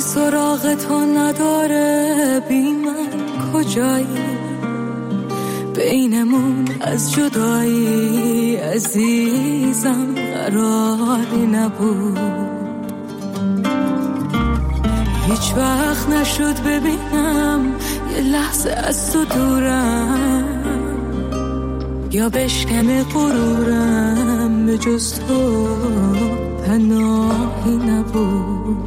سراغ تو نداره، بی من کجایی؟ بینمون از جدایی عزیزم قراری نبود. هیچ وقت نشد ببینم یه لحظه از تو دورم، یا بشکنه غرورم، به جز تو پناهی نبود.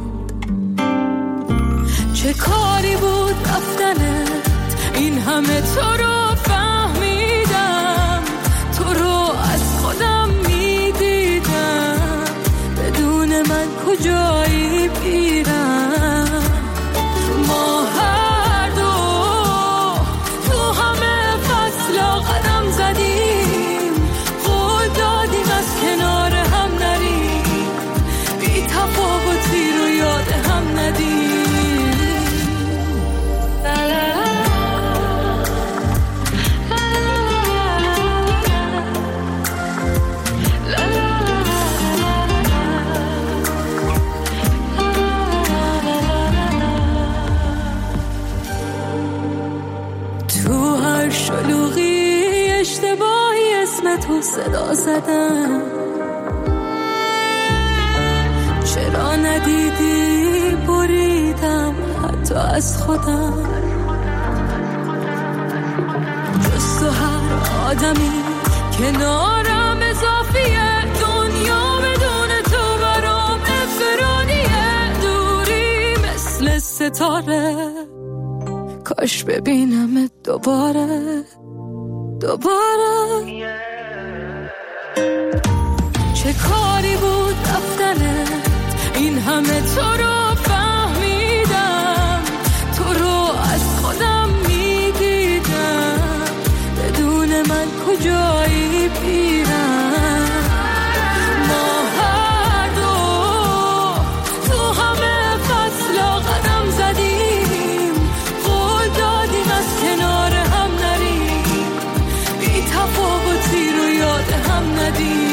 چه کاری بود رفتنت، این همه تو رو فهمیدم، تو رو از خودم میدیدم، بدون من کجایی بیرم؟ ما هر دو تو همه فصلا قدم زدیم، قول دادیم از کنار هم نریم، بی تفاوتی رو یاد هم ندیم. تو هر شلوغی اشتباهی اسم تو صدا زدم، چرا ندیدی بریدم حتی از خودم. جز تو هر آدمی کنارم اضافیه، دنیا بدون تو برام انفرادیه، دوری مثل ستاره، کاش ببینم دوباره. چه کاری بود رفتنت، این همه تو رو فهمیدم، تو رو از خودم میدیدم، بدون من کجایی بیرم؟ ما هر دو تو همه فصلا قدم زدیم، قول دادیم از کنار هم نریم، بی تفاوتی رو یاد هم ندیم.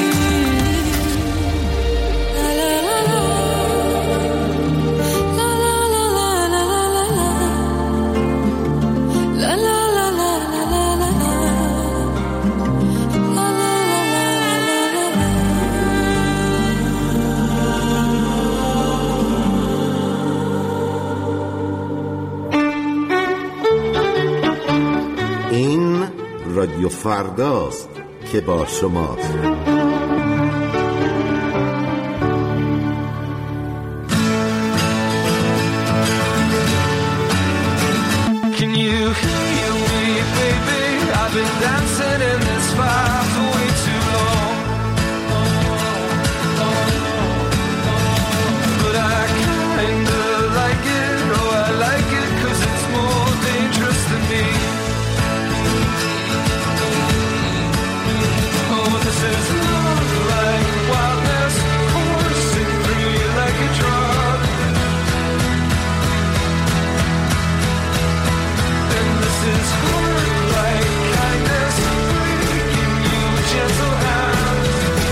این رادیو فرداست که با شماست. Can you hear me, baby? I've been dancing in this fire for way too long. But I kinda like it, oh I like it, 'cause it's more dangerous than me. Oh, this is love like wildness, coursing through you like a drug. And this is heart like kindness, breaking you gentle hand.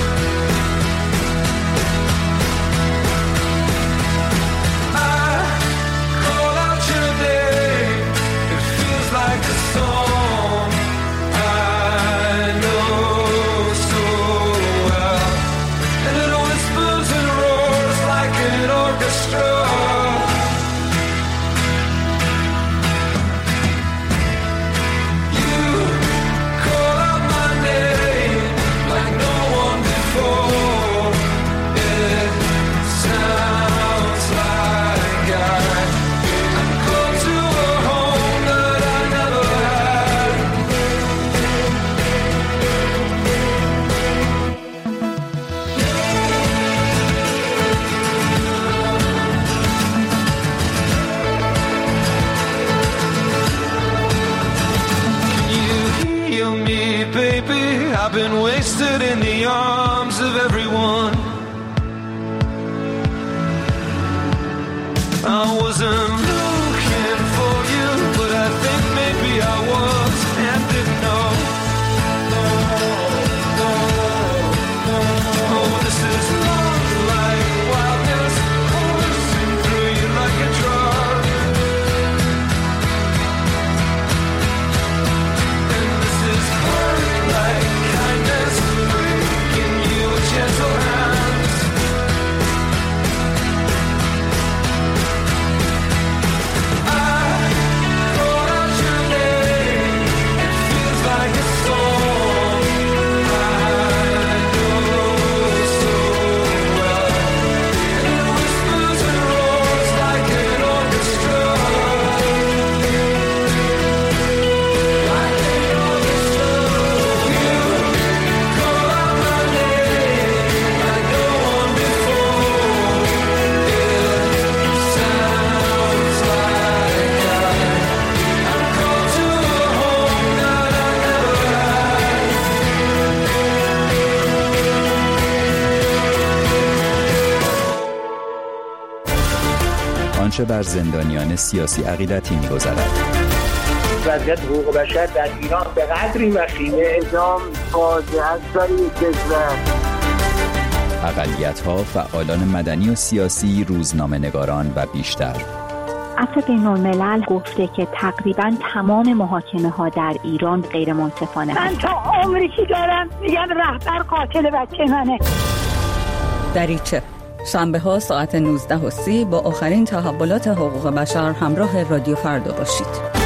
I call out your name, it feels like a song I know so well, and it whispers and roars like an orchestra. You call out my name like no one before. It sounds like I'm close to a home that I never had. Can you heal me, baby? I've been wasted in the arms of everyone. I wasn't looking for you, but I think maybe I was and didn't know. Oh, this is love like wildness, coursing through you like a drug. همیشه بر زندانیان سیاسی عقیدتی می‌گذرد. وضعیت حقوق بشر در ایران به قدری وخیمه، اعدام فاجعه است برای کشور. اقلیت‌ها، فعالان مدنی و سیاسی، روزنامه‌نگاران و بیشتر. عفو بین‌الملل گفته که تقریباً تمام محاکمه‌ها در ایران غیر منصفانه من تا عمری که دارم میگم رهبر قاتل بچه منه. دریچه شنبه‌ها ساعت 19:30 با آخرین تحولات حقوق بشر همراه رادیو فردا باشید.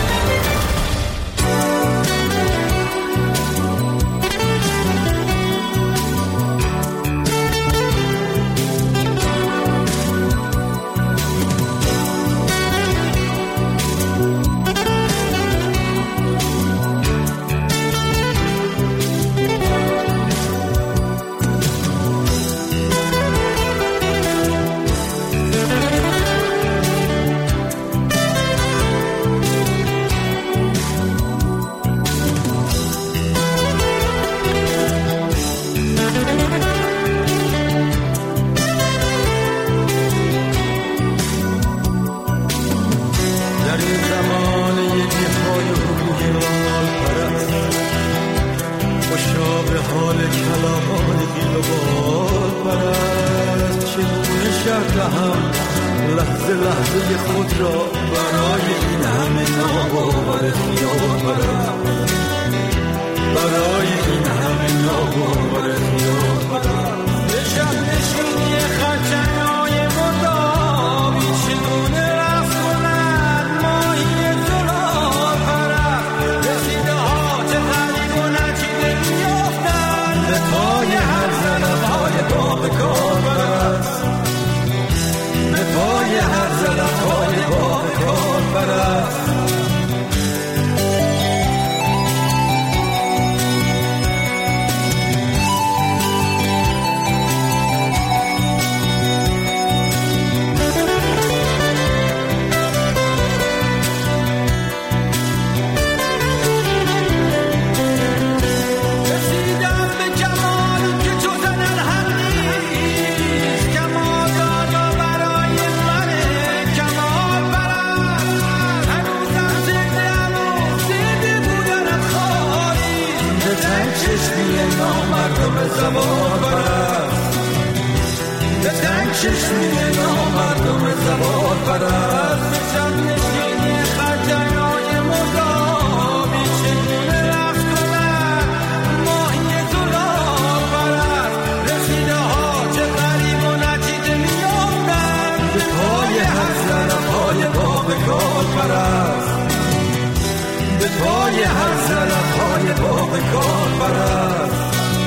لحظه لحظه خود را برای این همه ناباور خیال برم، برای این همه ناباور خیال برم. به شب نشینی خرچنگ‌های مردابی چگونه رفت کنند ماهی زلال پرست، رسیده ها چه غریب و نچیده میافتند به پای هر زلف‌های باغ کار برست، به پای هر زلف‌های باغ کار برست. زبان برست، به تنگ چشمی نامردم زبان برست. به شب نشینی خرچنگ‌های مردابی چگونه رفت کنند ماهی زلال پرست، رسیده ها چه غریب و نچیده میافتند به پای هر زلف‌های باغ کار پرست، به پای هر زلف‌های باغ کار پرست.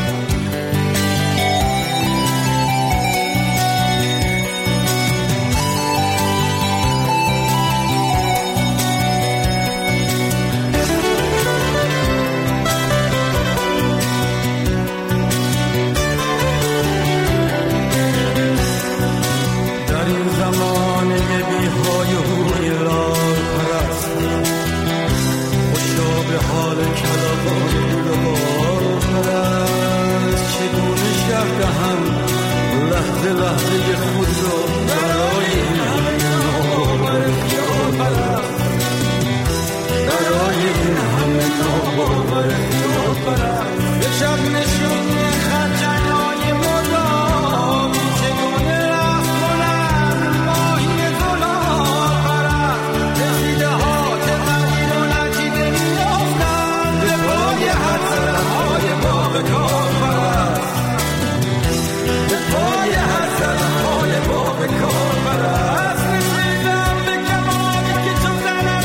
لحظه خود را برای این همه ناباور خیال برست، برای این همه ناباور خیال برست. به شب نشینی خرچنگ‌های مردابی چگونه رفت کنند ماهی زلال پرست، رسیده ها چه غریب و نچیده میافتند به پای هر زلف‌های باغ کار پرست، به پای هر زلف‌های باغ کار پرست. رسیدم به کمالی که چون زنم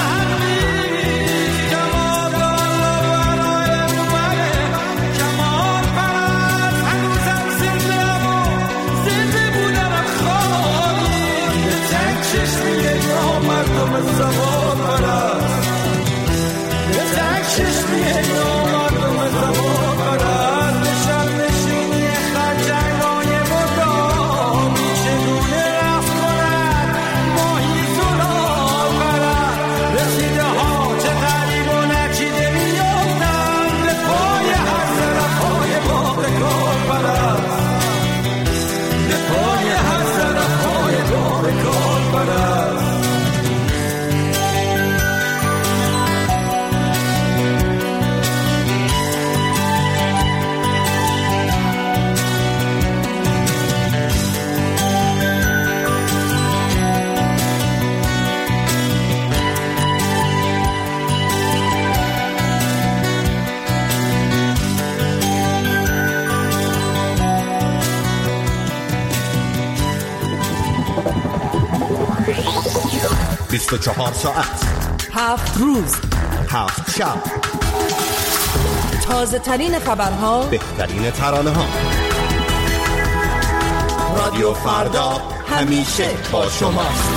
همیش کمال دار برای منه، کمال پرست. 24 ساعت 7 روز 7 شب، تازه ترین خبرها، بهترین ترانه ها. رادیو فردا همیشه با شماست.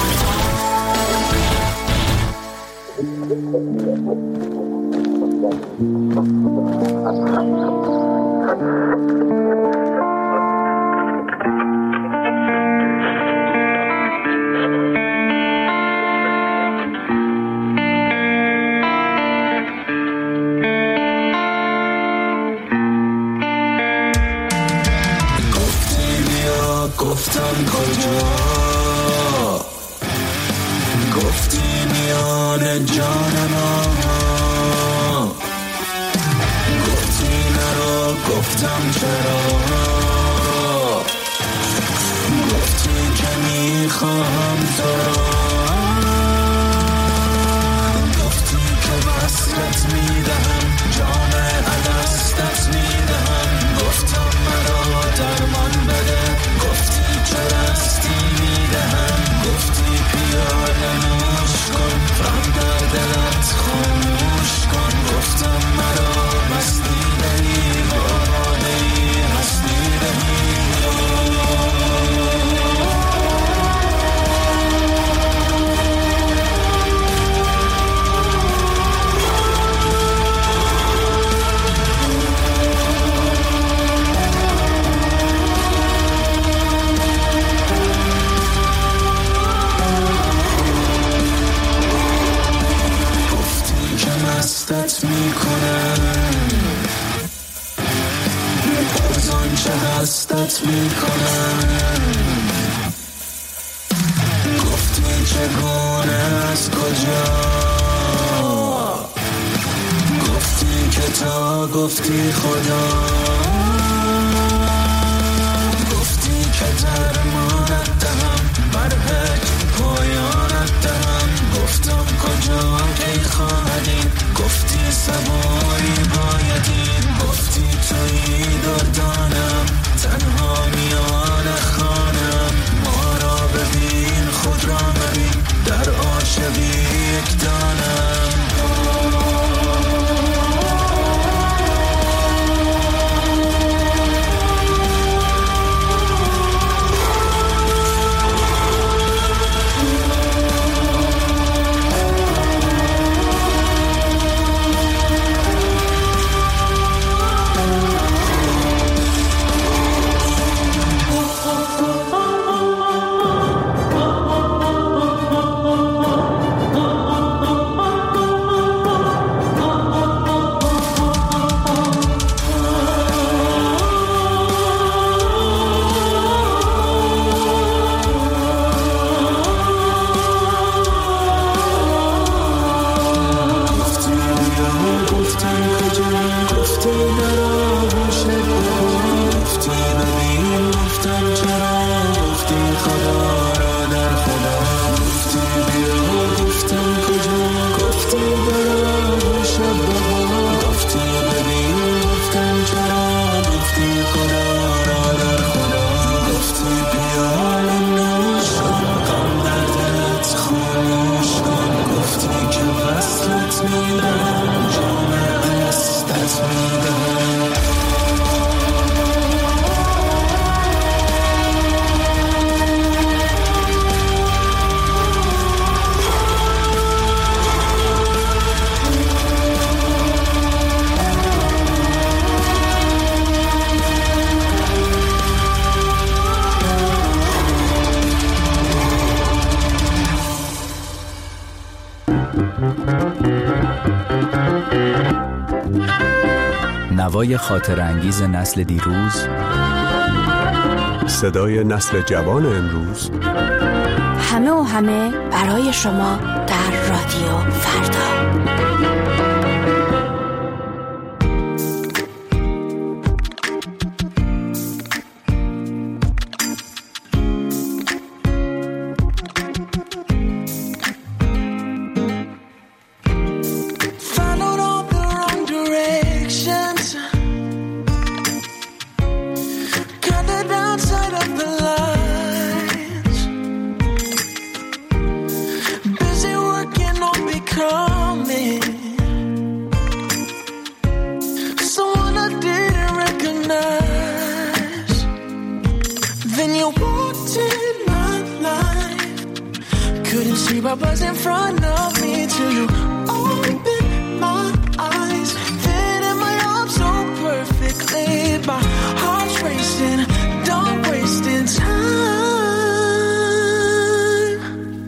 گفتم کجا، گفتی میان جان ما، گفتی نرو، گفتم چرا، گفتی که میخوام تو را، گفتی که وصلت میدهم، جام الستت میدهم، گفتم مرا درمان بده، گفتی چراستی میدهم، گفتی پیاله نوش کن، رم در دلت خاموش کن، گفتم مرا مستی دهی، بادهی هستی دهی. مستت میکنم، از آنچه هستت میکنم، گفتی چگونه از کجا، گفتی که تا گفتی خدا، گفتی که درمانت دهم، برهک پایانت دهم، گفتم کجا ای خواهدی، گفتی سواری بایدی، گفتی تویی دردانم، تنها میان خانم، ما را ببین خود را ببین، در عاشقی یک دانم. نوای خاطر انگیز نسل دیروز، صدای نسل جوان امروز، همه و همه برای شما در رادیو فردا. Busy Then you walked in my life. Couldn't see what was in front of me till you opened my eyes. Then in my arms so perfectly, my heart's racing, don't wasting time.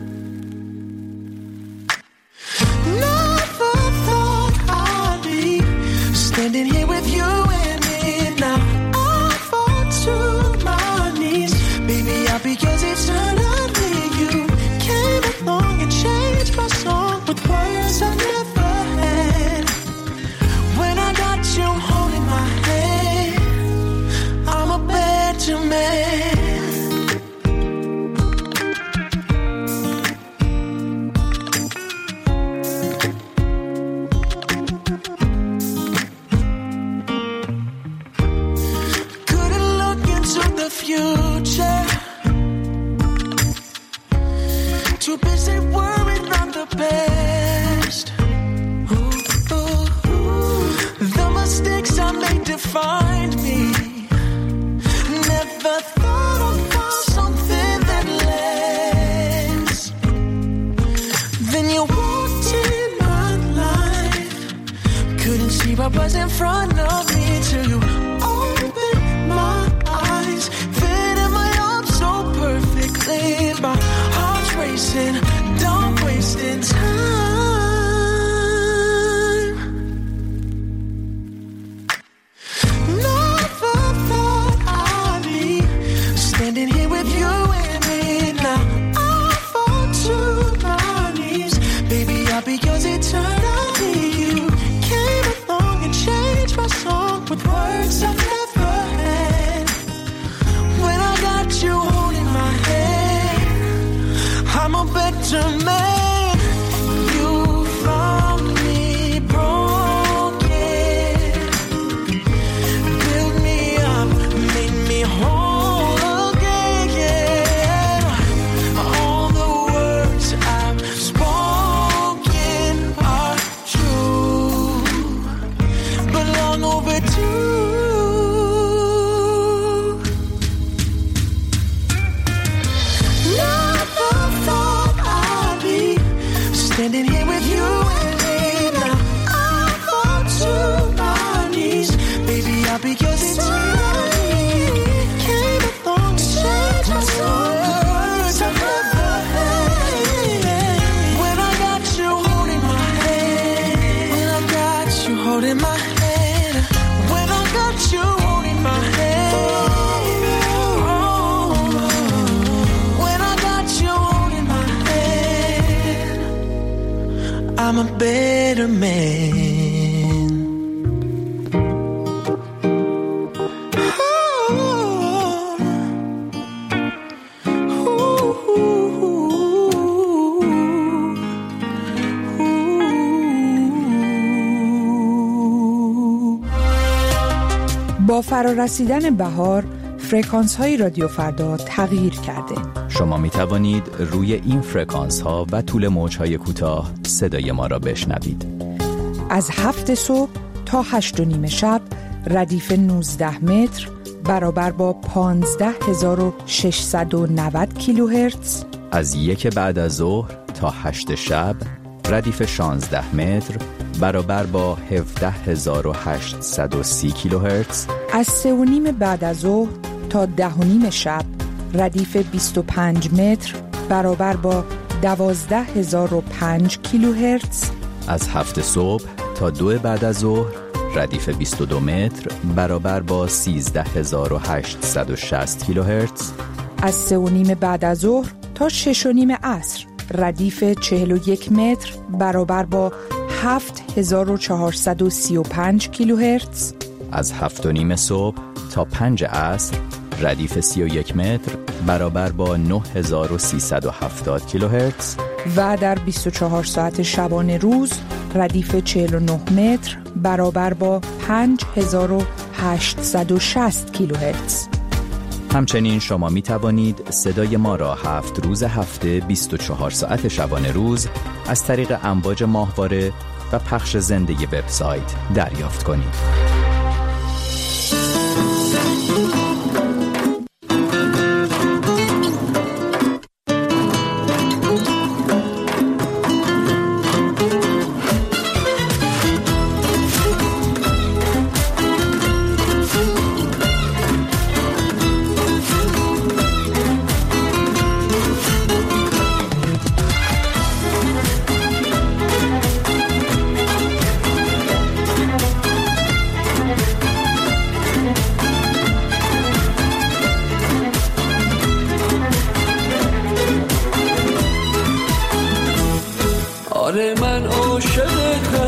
Never thought I'd be standing here with you and me now. I fall to my knees, baby, I'll be yours eternally. You came along and changed my song with words I never had. When I got you holding my hand, I'm a better man. Couldn't look into the future. Too busy worrying about the past. Ooh, ooh, ooh. The mistakes I made defined me. Never thought I'd find something that lasts. Then you walked in my life. Couldn't see what was in front of me till you opened my eyes. Then in my arms so perfectly, my heart's racing, don't wasting time. Never thought I'd be standing here with you and me now. I fall to my knees, baby, I'll be yours eternally. You came along and changed my song with words I've never had. When I got you holding my hand, I'm a better man. You found me broken, built me up, made me whole again. All the words I've spoken are true, but long overdue. Never thought I'd be standing here with you and me now. I fall to my knees, baby, I'll be yours eternally. Came along to change my soul, words I've never had. When I got you holding my hand, when I got you holding my hand, when I got you holding my hand, when I got you holding my hand, I'm a better man. با فرارسیدن بهار، فرکانس های رادیو فردا تغییر کرده. شما می توانید روی این فرکانس ها و طول موج های کوتاه صدای ما را بشنوید. از 7 صبح تا 8:30 شب ردیف 19 متر برابر با 15690 کیلوهرتز. از 1 بعد از ظهر تا 8 شب ردیف 16 متر برابر با 17830 کیلوهرتز. از 3:30 بعد از ظهر تا 10:30 شب ردیف 25 متر برابر با 12005 کیلوهرتز. از 7 صبح تا 2 بعد از ظهر ردیف 22 متر برابر با 13860 کیلوهرتز. از 3:30 بعد از ظهر تا 6:30 عصر ردیف 41 متر برابر با 7435 کیلوهرتز. از 7:30 صبح تا 5 عصر ردیف 31 متر برابر با 9370 کیلوهرتز. و در 24 ساعت شبانه روز ردیف 49 متر برابر با 5860 کیلوهرتز. همچنین شما می توانید صدای ما را 7 روز هفته 24 ساعت شبانه روز از طریق امواج ماهواره و پخش زنده وبسایت دریافت کنید.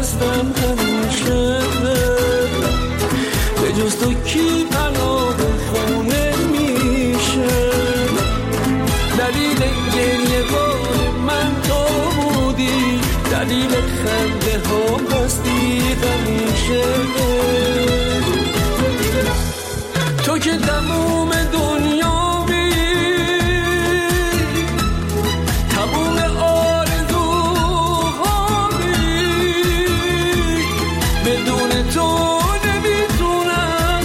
هستم همیشه، به جز تو کی پناه خونه میشه. دلیل گریه های من تو بودی، دلیل خنده ها هستی همیشه. تو که تموم دنیامی، تموم آرزوهامی، بدون تو نمیتونم.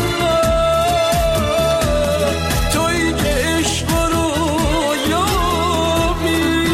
تویی که عشق رو یابی.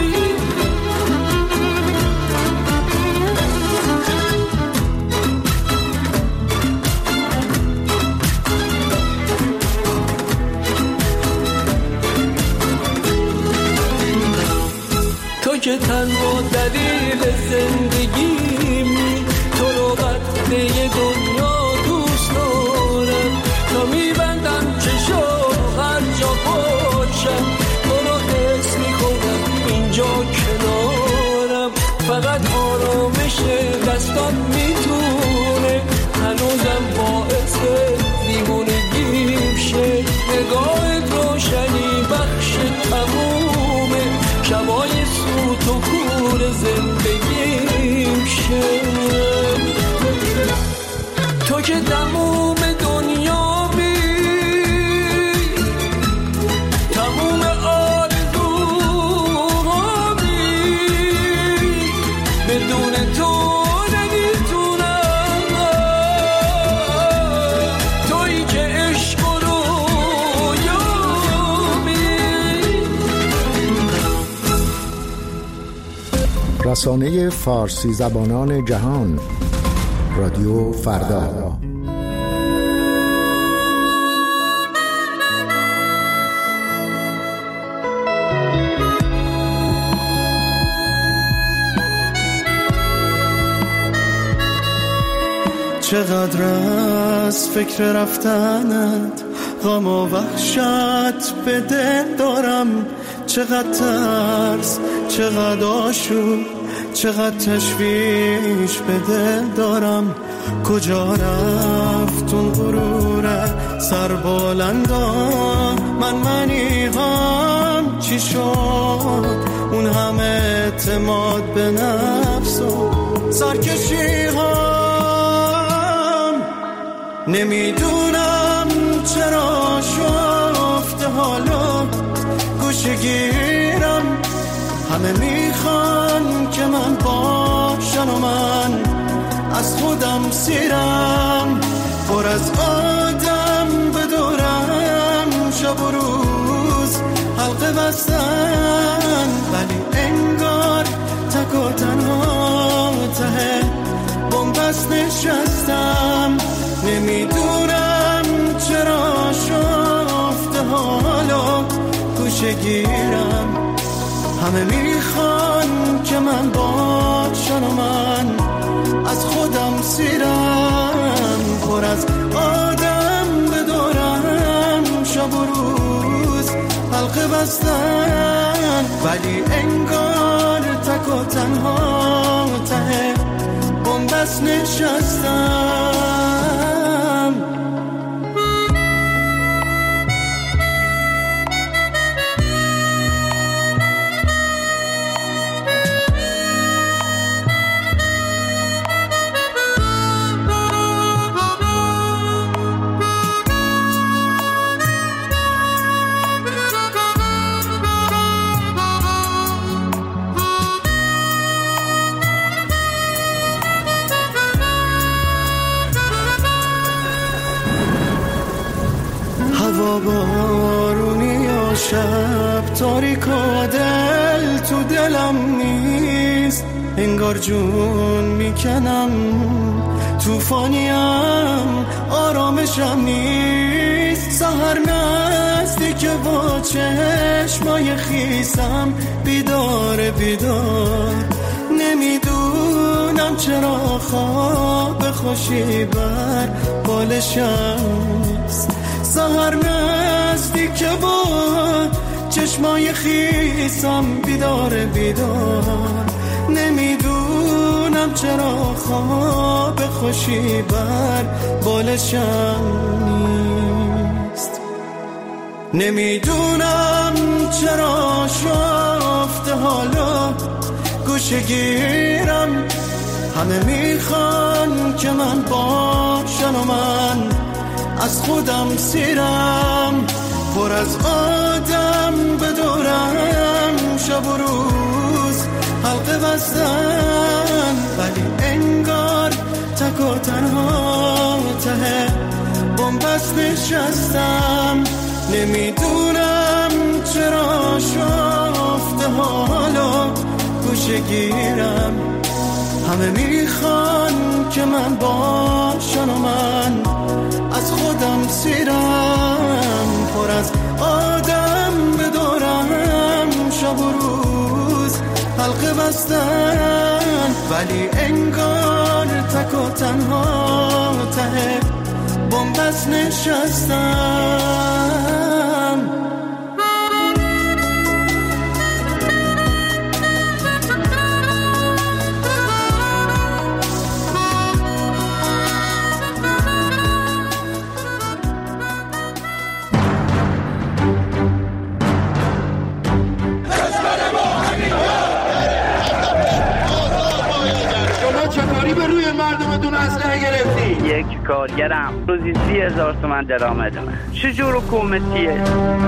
تو که تنها دلیل زندگیمی، تو رو قدر دنیا دوست دارم. تا میبندم چشم هر جا باشم، تو رو حس میکنم اینجا کنارم. فقط آرامش دستات میتونه هنوزم باعث دیوونگیم شه. نگاهت روشنی بخش تمومه، شبای سوت و کور زندگیم شه. تو که تموم دنیامی، تموم آرزوهامی، بدون تو نمیتونم. تویی که عشق رو یابی. رسانه فارسی زبانان جهان، رادیو فردا. چقدر از فکر رفتنت غم و وحشت به دل دارم. چقدر ترس، چقدر آشوب، چقدر تشویش به دل دارم. کجا رفت اون غرور سربلندان؟ منی هم چی شد؟ اون همه اعتماد به نفس و سرکشی هم. نمیدونم چرا شفته حالا گوشه گیرم. همه میخوان که من باشن و من از خودم سیرم. پر از آدم بدورم، شب و روز حلقه بستن، ولی انگار تک و تنها ته بنبست نشستم. نمیدونم چرا شفته حالا گوشه گیرم. همه میخوان که من باشن و من از خودم سیرم. پر از آدم بدورم، شب و روز حلقه بستن، ولی انگار تک و تنها ته بنبست نشستم. بارونی یا شب تاریک و دل تو دلم نیست. انگار جون میکنم توفانیم، آرامشم نیست. سحر نزدیک با چشمای خیسم، بیدار بیدار. نمیدونم چرا خواب خوشی بر بالشم. سحر نزدیک با چشمای خیسم، بیدار بیدار. نمیدونم نمیدونم چرا خواب خوشی بر بالشم نیست، نمیدونم چرا شافته حالا گوشه گیرم. همه میخوان که من باشم و من از خودم سیرم، پر از آدم به دورم شب و روز حلقه بستن، ولی انگار تک و تنها ته بنبست نشستم. نمیدونم چرا شافته حالا گوشه گیرم. همه میخوان که من باشم و من از خودم سیرم، پر از آدم به دورم شب و روز حلقه بستن، ولی انگار تک و تنها ته بنبست نشستم. یک کارگرم روزی 30,000 تومان درآمدمه. چجور حکومتیه؟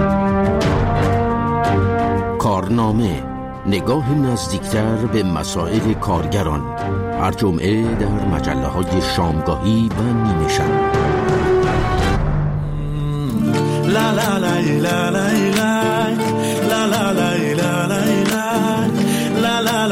کارنامه، نگاه نزدیکتر به مسائل کارگران، هر جمعه در مجله‌های شامگاهی و نیمه شب. لا لا لا لا لا لا لا لا لا لا لا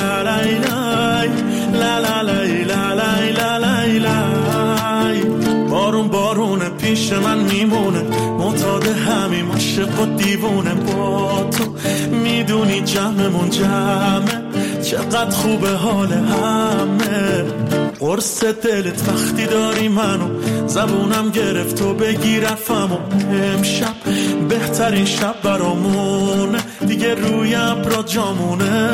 بارون پیش من میمونه، معتاد همین عاشق و دیوونه. با تو میدونی جمعمون جمعه، چقدر خوبه حال همه. قرص دلت وقتی داری منو، زبونم گرفت و بگی رفمو. امشب بهترین شب برامونه، دیگه روی ابرا جامونه.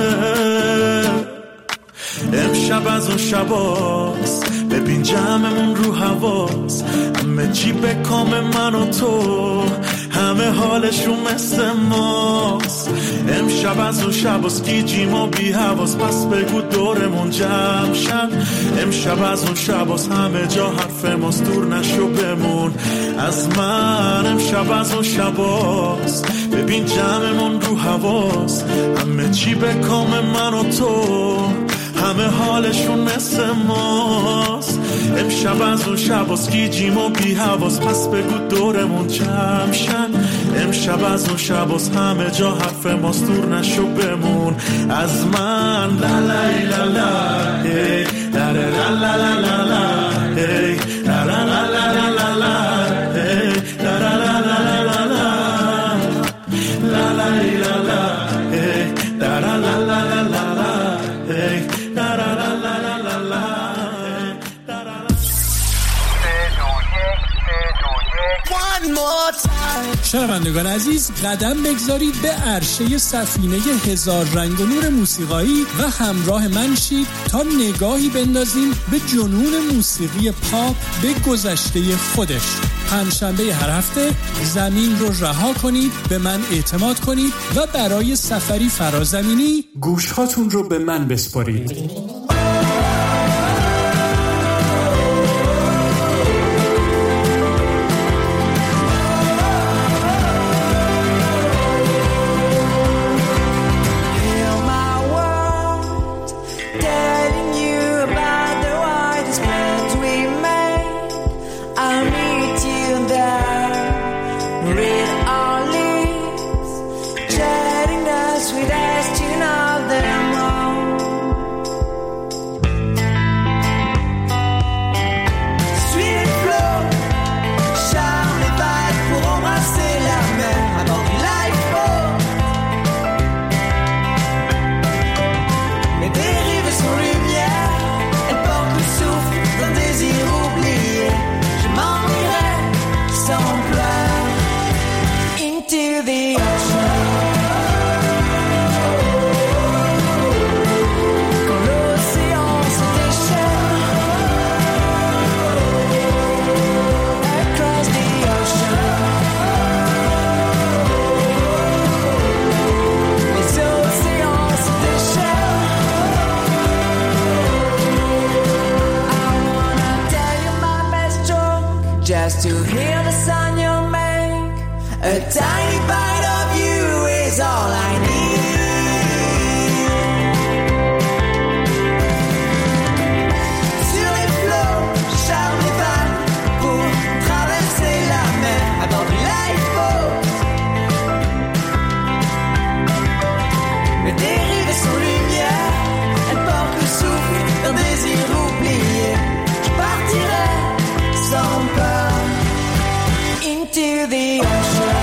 امشب از اون شباست، ببین جمعمون رو حواس، همه چی به کام من و تو، همه حالشون مثل ماست. امشب از اون شباست، گیجیم و بی حواس، پس بگو دورمون جمع شن. امشب از اون شباست، همه جا حرف ماست، دور نشو بمون از من. امشب از اون شباست، ببین جمعمون رو حواس، همه چی به کام من و تو، همه حالشون مثل ماست. امشب از اون شباست، گیجیم و بی حواس، پس بگو دورمون جمع شن. امشب از اون شباست، همه جا حرف ماست، دور نشو بمون از من. لا لا لا لا ای لا لا لا لا لا لا ای لا لا لا لا لا لا ای لا لا لا لا لا لا لا لا لا ای لا لا لا لا لا لا ای. شنوندگان عزیز، قدم بگذارید به عرشه سفینه هزار رنگ و نور موسیقایی و همراه من شید تا نگاهی بندازیم به جنون موسیقی پاپ به گذشته خودش. پنجشنبه هر هفته زمین رو رها کنید، به من اعتماد کنید و برای سفری فرازمینی گوشهاتون رو به من بسپارید. A tiny bite of you is all I need. Sur les flots, charme les vagues pour traverser la mer à bord du lifeboat. Les dérives sans lumière, elles portent le souffle d'un désir oublié. Je partirai sans peur into the ocean.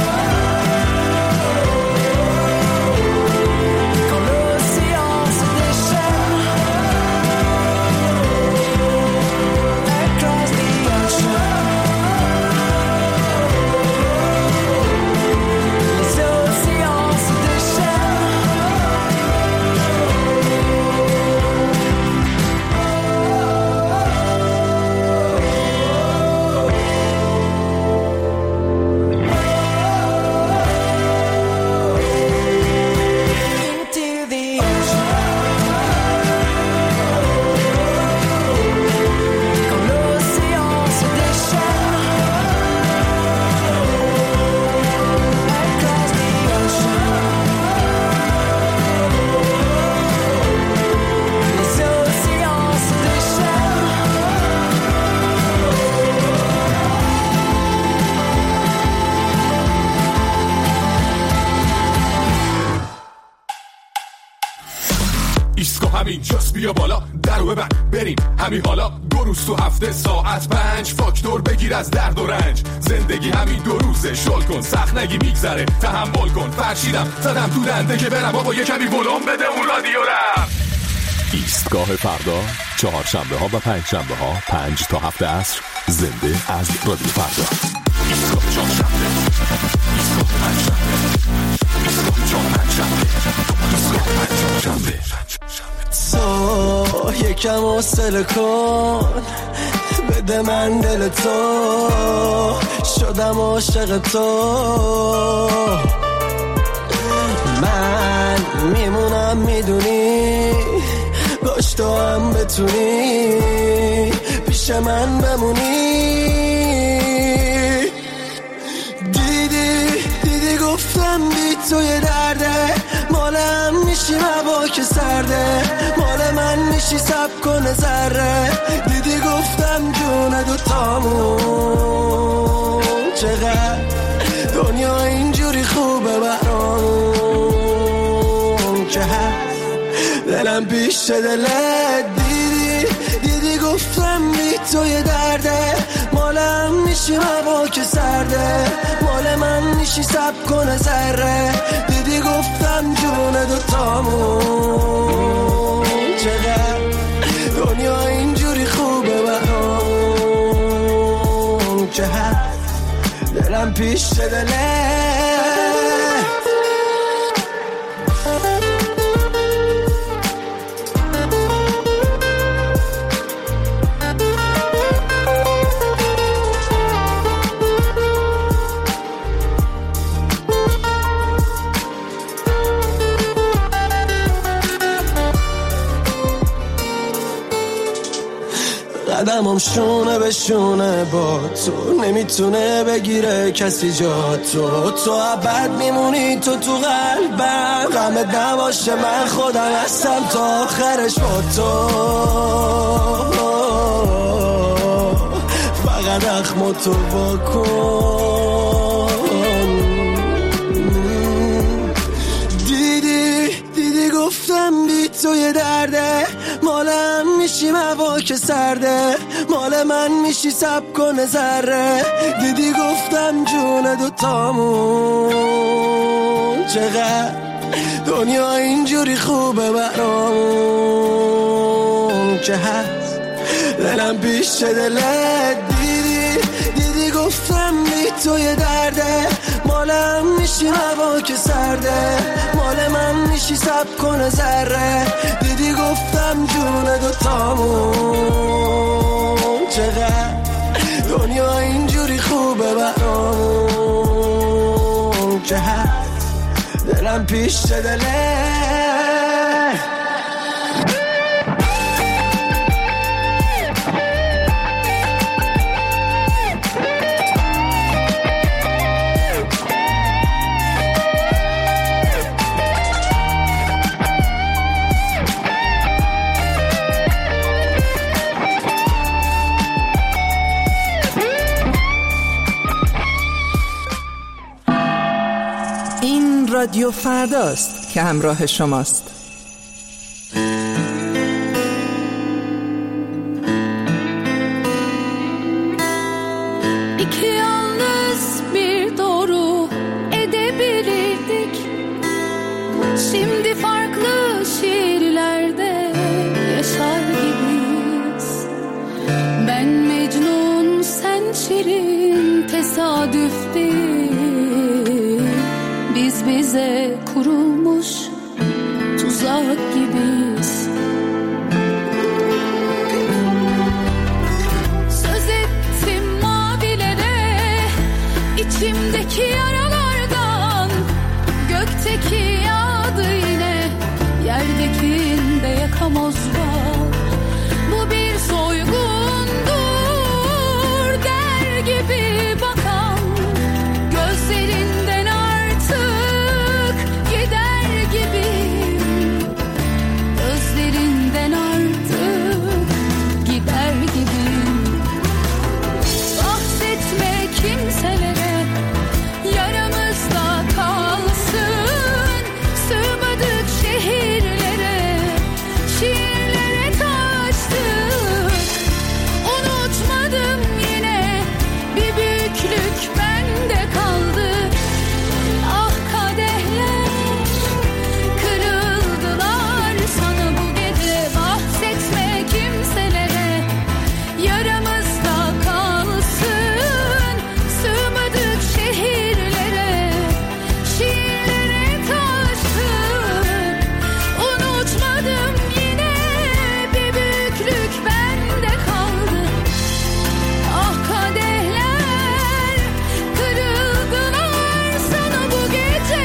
اینجاست بیا بالا درو ببن بریم همین حالا 2 روز تو هفته ساعت 5 فاکتور بگیر از درد و رنج زندگی همین 2 روزه شل کن سخت نگی میگذره تحمل کن فرشیدم زدم تو دنده که برم بابا یه کمی ولوم بده اون رادیو رم. ایستگاه فردا 4 شنبه ها و 5 شنبه ها 5 تا 7 عصر زنده از رادیو فردا. ایستگاه 4 شنبه ایستگاه 5 شنبه ایستگاه 4 شنبه ایستگاه 5 شنبه. تو یکم حوصله کن بده من دل تو شدم عاشق تو من میمونم میدونی باش تو هم بتونی پیش من بمونی دیدی گفتم بی توی درده مالم میشی هوا که سرده مال من میشی سب کنه ذره دیدی گفتم جون دوتامون چقدر دنیا اینجوری خوبه برام که هست دلم پیش دلت دیدی گفتم بی توی درده مالم میشی هوا که سرده مال من میشی سب کنه ذره دیدی گفتم جون دوتامون چقدر دنیا اینجوری خوبه برام که هست دلم پیش دلت قدمم شونه به شونه با تو نمیتونه بگیره کسی جا تو ابد میمونی تو قلبم غمت نباشه من خودم هستم تا آخرش با تو فقط اخمو تو بکن دیدی گفتم بی توی درده مالم میشی هوا که سرده مال من میشی سب کنه ذره دیدی گفتم جون دوتامون چقدر دنیا اینجوری خوبه برام که هست دلم پیش دلت دیدی گفتم بی توی درده مالم میشی هوا که سرده مال من میشی سب کنه ذره دیدی گفتم جون دوتامون چقدر دنیا اینجوری خوبه برام که هست دلم پیش دلت این رادیو فرداست که همراه شماست. İki yalnız bir doğru edebilirdik. Şimdi farklı şiirlerde yaşar gibiyiz. Ben Mecnun, sen Şirin, tesadüf değil. Biz bize kurulmuş tuzak gibiyiz. Söz ettim mavilere, içimdeki yaralardan. Gökteki yağdı yine, yerdekinde yakamoz var. Bu bir soygundur der gibi bakan, gözlerinden artık gider gibiyim. Gözlerinden artık gider gibiyim. Bahsetme kimselere, yaramızda kalsın. Sığmadık şehirlere, şiirlere taştık. Unutmadım yine, bir büyüklük bende kaldı. Ah kadehler kırıldılar sana bu gece. Bahsetme kimselere, yaramızda kalsın. Sığmadık şehirlere, şiirlere taştık. Unutmadım yine, bir büyüklük bende kaldı. Ah kadehler kırıldılar sana bu gece.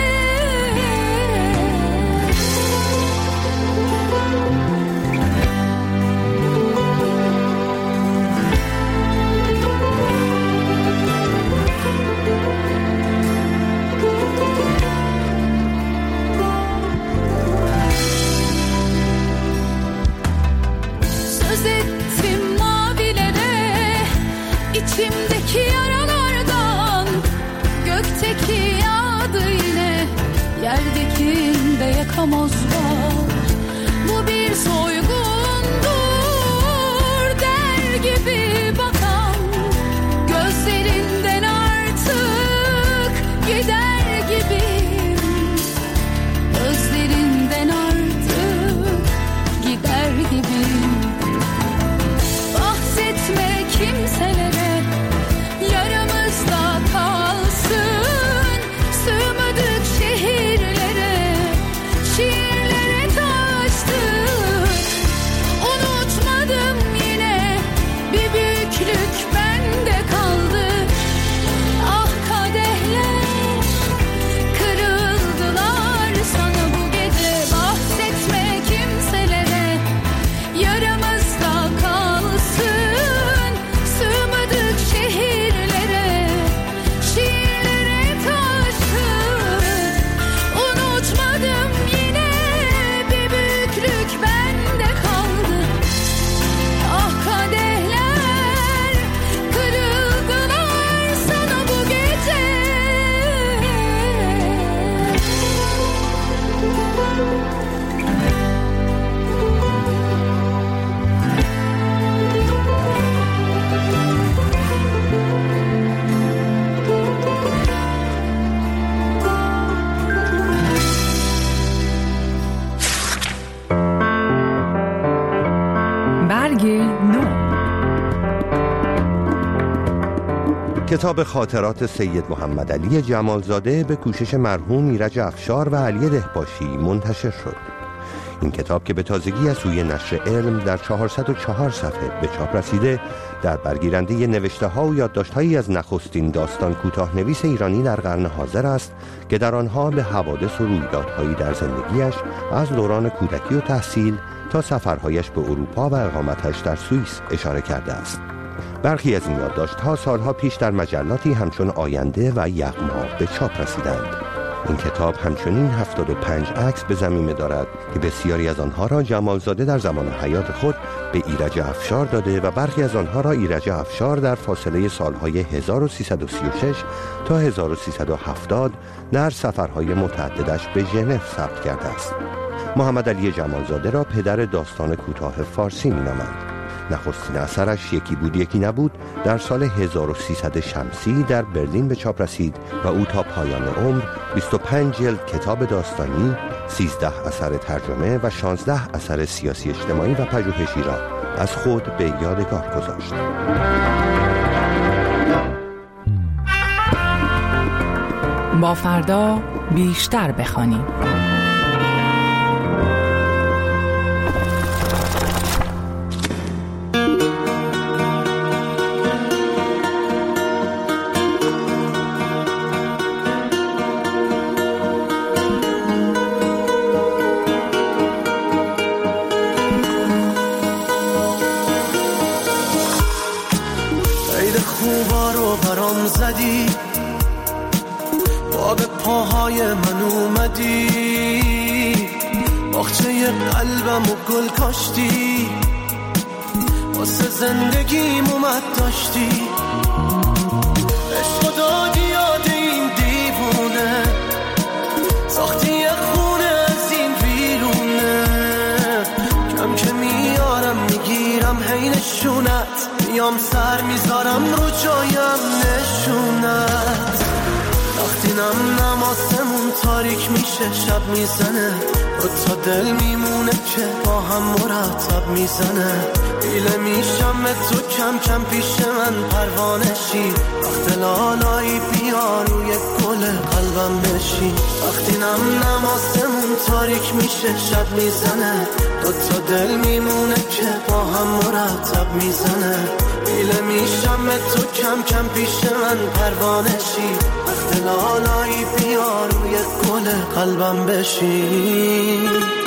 Söz ettim mavilere, içimdeki yaralardan. Gökteki yağdı yine, yerdekinde yakamoz var. Bu bir soygundur der gibi bakan, gözlerinden artık gider gibiyim. Gözlerinden artık gider gibiyim. Bahsetme kimselere, yaramızda kalsın. Sığmadık şehirlere, şiirlere taştık. Unutmadım yine, bir büyüklük bende kaldı. Ah kadehler kırıldılar sana bu gece. Bahsetme kimselere, yaramızda kalsın. Sığmadık şehirlere, şiirlere taştık. Unutmadım yine, bir büyüklük bende kaldı. Ah kadehler kırıldılar sana bu gece. برگ نو. کتاب خاطرات سید محمد علی جمالزاده به کوشش مرحوم ایرج افشار و علی دهباشی منتشر شد. این کتاب که به تازگی از سوی نشر علم در 404 صفحه به چاپ رسیده، در برگیرنده نوشته‌ها و یادداشت‌هایی از نخستین داستان کوتاه‌نویس ایرانی در قرن حاضر است که در آنها به حوادث و رویدادهایی در زندگیش از دوران کودکی و تحصیل تا سفرهایش به اروپا و اقامتش در سوئیس اشاره کرده است. برخی از این یادداشت‌ها سالها پیش در مجلاتی همچون آینده و یغما به چاپ رسیدند. این کتاب همچنین 75 عکس به ضمیمه دارد که بسیاری از آنها را جمالزاده در زمان حیات خود به ایرج افشار داده و برخی از آنها را ایرج افشار در فاصله سالهای 1336 تا 1370 در سفرهای متعددش به ژنو ثبت کرده است. محمد علی جمالزاده را پدر داستان کوتاه فارسی می‌نامند. نخستین اثرش یکی بود یکی نبود در سال 1300 شمسی در برلین به چاپ رسید و او تا پایان عمر 25 جلد کتاب داستانی، 13 اثر ترجمه و 16 اثر سیاسی اجتماعی و پژوهشی را از خود به یادگار گذاشت. با فردا بیشتر بخوانیم. زدی با به پاهای من اومدی، باغچه قلبم و گل کاشتی، واسه زندگیم اومد داشتی، عشق و دادی یاد این دیوونه، ساختی یه خونه از این ویرونه، کم که میارم میگیرم هی نشونت، میام سر میذارم رو جایم نشونت، وقتی نماسمون تاریک میشه شب میزنه، دو تا دل میمونه که با هم مرتب میزنه، ایله میشم تو کم کم پیش من پروانشی، وقت لالایی بیا روی گل قلبم بشی، وقتی نماسمون تاریک میشه شب میزنه، دو تا دل میمونه که با هم مرتب میزنه، ایله میشم تو کم کم پیش من پروانشی، وقت لالایی بیا روی گل قلبم بشی.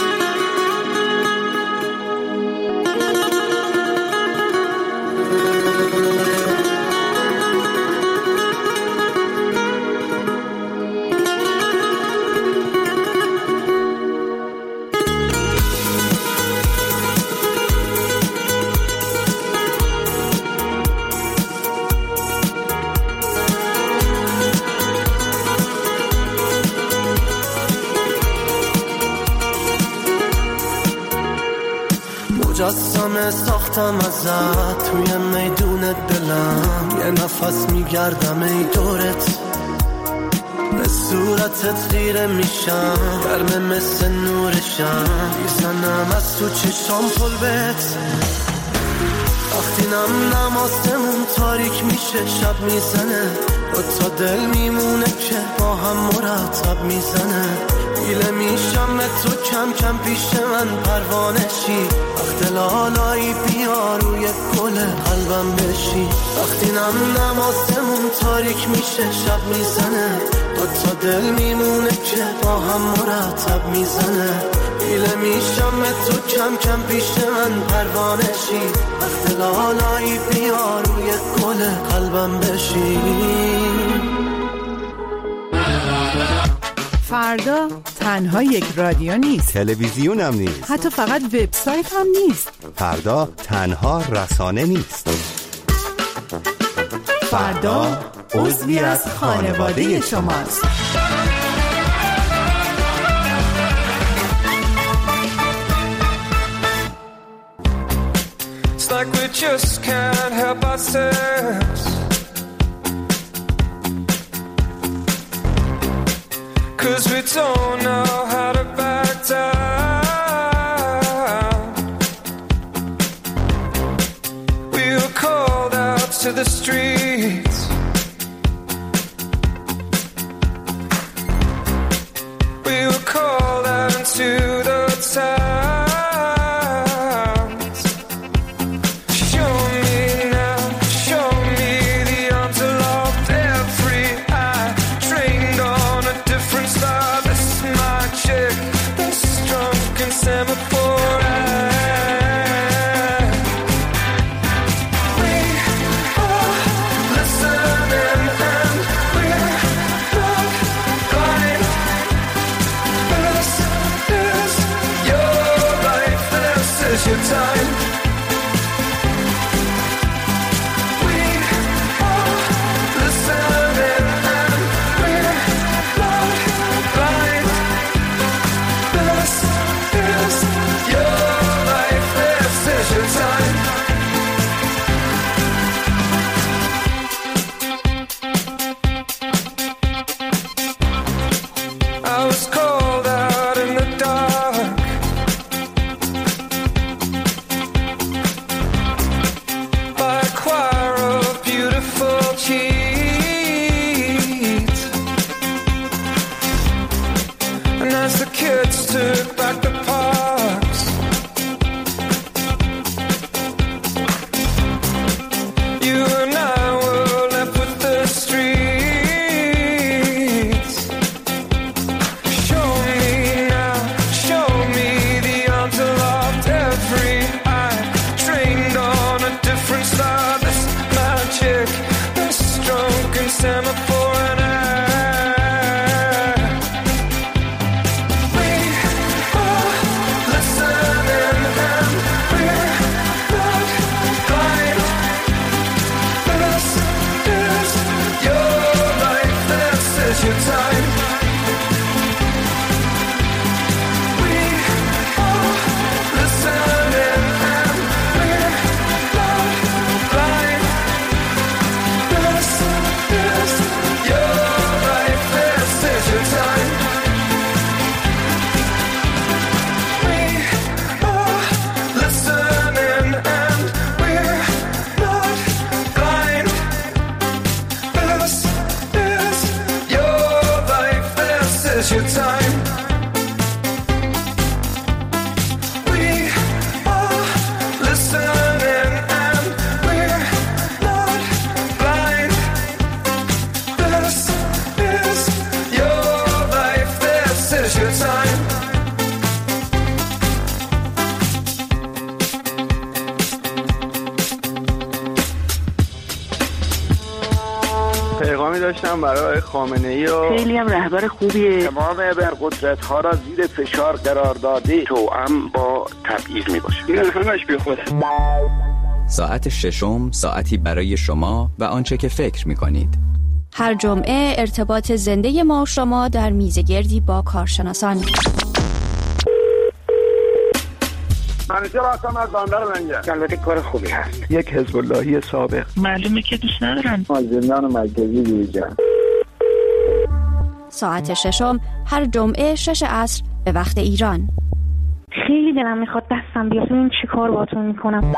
مجسمه ساختم ازت توی میدون دلم، یه نفس میگردم ای دورت، به صورتت خیره میشم، گرمه مثل نورشم، میزنم از تو چشام پلبت، وقتی نماسمون تاریک میشه شب میزنه، دو تا دل میمونه که با هم مرتب میزنه، ایله میشم تو کم کم پیش من پروانشی، وقت لالایی بیا روی گل قلبم بشی، وقتی نماسمون تاریک میشه شب میزنه، دو تا دل میمونه که با هم مرتب میزنه، ایله میشم تو کم کم پیش من پروانشی، وقت لالایی بیا روی گل قلبم بشی. فردا تنها یک رادیو نیست، تلویزیون هم نیست، حتی فقط وبسایت هم نیست. فردا تنها رسانه نیست، فردا عضوی از خانواده شماست. It's like we just can't help ourselves, 'cause we don't know how to back down. We were called out to the streets, we were called out into the towns. Show me now, show me the arms aloft, every eye trained on a different star. This is my time. We are listening and we're not blind. This is your life, this is your time. I was called out in the dark, by a choir of beautiful cheats. And as the kids took back the parks, you and I were left with the streets. Show me now, show me the answer locked every eye. Trained on a different star, this magic, this drunken semaphore and air. We are listening and we're not blind. This is your life, this is your time. We are listening and we're not blind. This is your life, this is your time. We are listening and we're not blind. This is your life, this is your time. We are listening and we're not blind. This is your life, this is your time. پیغامی داشتم برای خامنه‌ای و خیلی هم رهبر خوبیه. تمام ابرقدرت‌ها را زیر فشار قرار داده، توأم با تبعیض میباشه. این همش بیخوده. ساعت ششم، ساعتی برای شما و آنچه که فکر می‌کنید. هر جمعه ارتباط زنده ما و شما در میزگردی با کارشناسان. منیجر هستم از بندر لنگر. البته کار خوبی هست. یک حزب اللهی سابق. معلومه که دوست ندارن. زندان مرکزی بیرجان. ساعت ششم هر جمعه 6 عصر به وقت ایران. خیلی دلم میخواد دستم بیاد این چی کار باتون میکنم.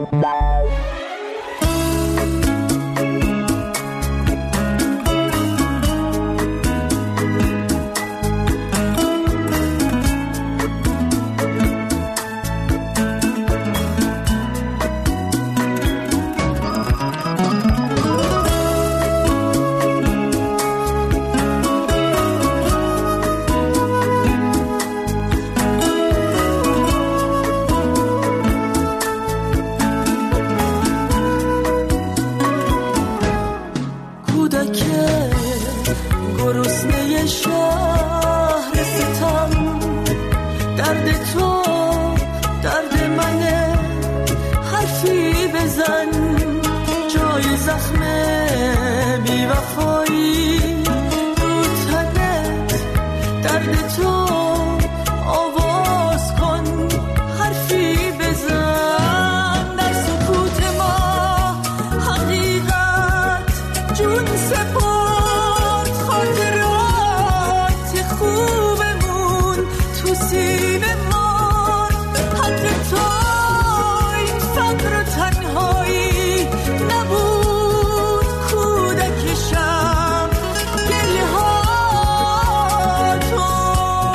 گرسنه شهر ستم، درد تو درد منه، حرفی بزن جای زخم بی‌وفایی رو تنت، درد تو آواز کن حرفی بزن، در سکوت ما حقیقت جون سپرد، خاطرات خوبمون تو سینه ما، حق تو این فقر و تنهایی نبود، کودکشم گله ها تو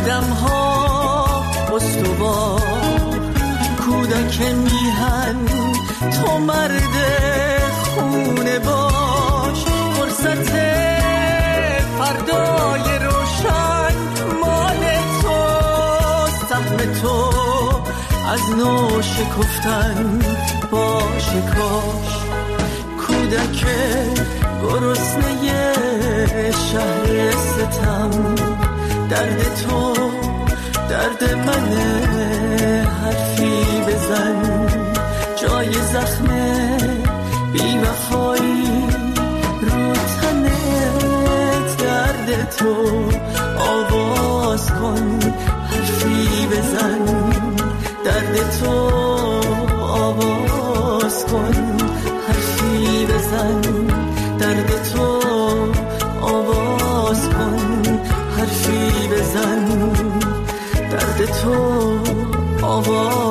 قدم ها استوار، کودک میهن تو مرد خونه باش. فرصت فردای روشن مال تو، سهم تو از نو شکفتن باشه کاش. کودک گرسنه شهر ستم، درد تو درد منه، حرفی بزن جای زخم بی وفایی رو تنت. درد تو آواز کن، حرفی بزن درد تو آواز کن، حرفی بزن درد تو آواز کن، حرفی بزن درد تو آواز